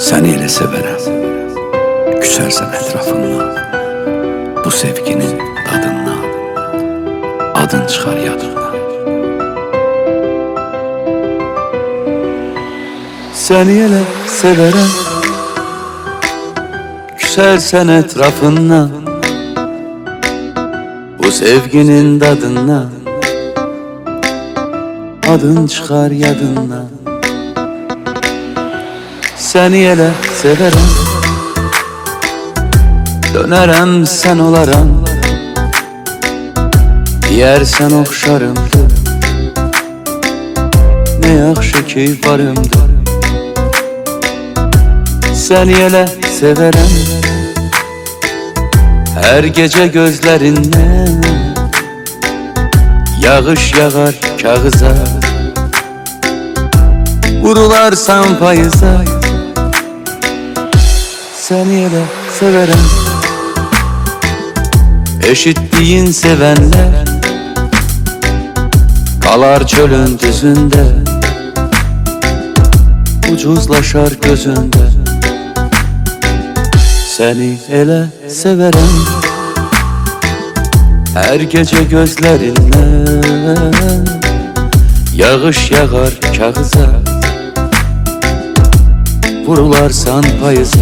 Səni elə sevərəm, küsərsən ətrafından, bu sevginin dadından, adın çıxar yadından. Səni elə sevərəm, küsərsən ətrafından, bu sevginin dadından, adın çıxar yadından. Səni elə sevərəm, dönərəm sən olaram, deyərsən oxşarımdır, nə yaxşı ki varımdır. Səni elə sevərəm, hər gecə gözlərindən yağış yağar kağıza, vurularsan payıza. Səni elə sevərəm, eşitdiyin sevənlər qalar çölün düzündə, ucuzlaşar gözündə. Səni elə sevərəm, hər gecə gözlərindən yağış yağar kağıza, vurularsan payıza.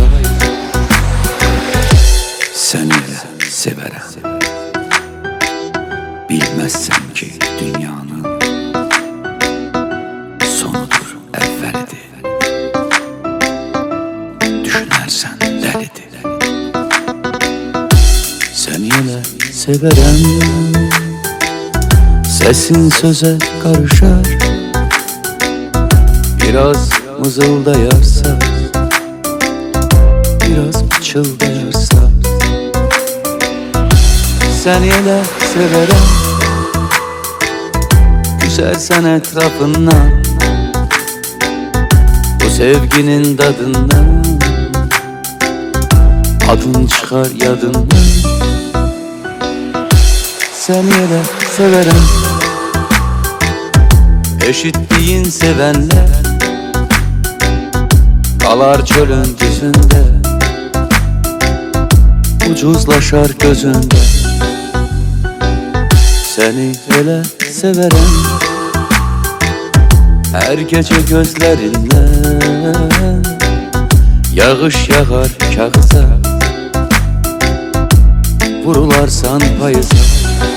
Səni elə sevərəm, bilməzsən ki dünyanın sonudur əvvəlidir, düşünərsən dəlidir. Səni elə sevərəm, səsin sözə qarışar, biraz mızıldayarsa, biraz pıçıldayarsa. Səni elə sevərəm, küsərsən ətrafından, bu sevginin dadından, adın çıxar yadından. Səni elə sevərəm, eşitdiyin sevənlər qalar çölün düzündə, ucuzlaşar gözündə. Səni elə sevərəm, hər gecə gözlərindən yağış yağar kağıza, vurularsan payıza.